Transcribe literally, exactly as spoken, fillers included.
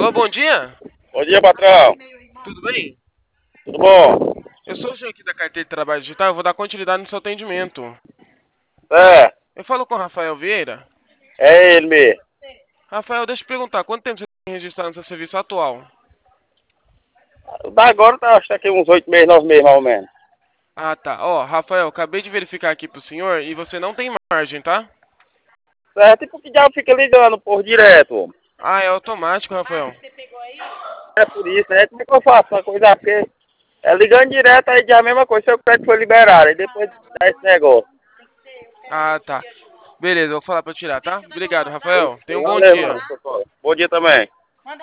Alô, bom dia. Bom dia, patrão. Tudo bem? Tudo bom? Eu sou o senhor aqui da carteira de trabalho digital, eu vou dar continuidade no seu atendimento. É, Eu falo com o Rafael Vieira. é ele mesmo. Rafael, deixa eu te perguntar, quanto tempo você tem registrado no seu serviço atual? Da agora tá, acho que aqui uns oito meses, nove meses, mais ou menos. Ah, tá. Ó, Rafael, acabei de verificar aqui pro senhor e você não tem margem, tá? Certo, e por que diabo fica ligando por direto, homem? Ah, é automático, Rafael. É por isso, né? Como é que eu faço uma coisa? Porque é ligando direto, aí diz a mesma coisa, seu crédito foi liberado, aí depois dá esse negócio. Ah, tá. Beleza, eu vou falar pra eu tirar, tá? Obrigado, Rafael. Tenha um bom Valeu, dia. mano. Bom dia também.